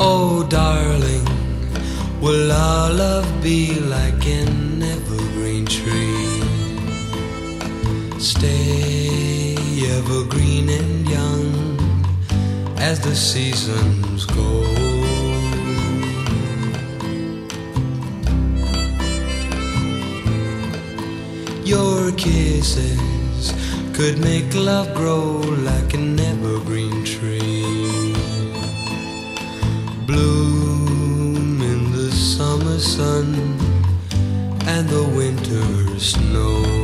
Oh darling, will our love be like an evergreen tree? Stay evergreen and young as the seasons go. Your kisses could make love grow like an evergreen tree, bloom in the summer sun and the winter snow.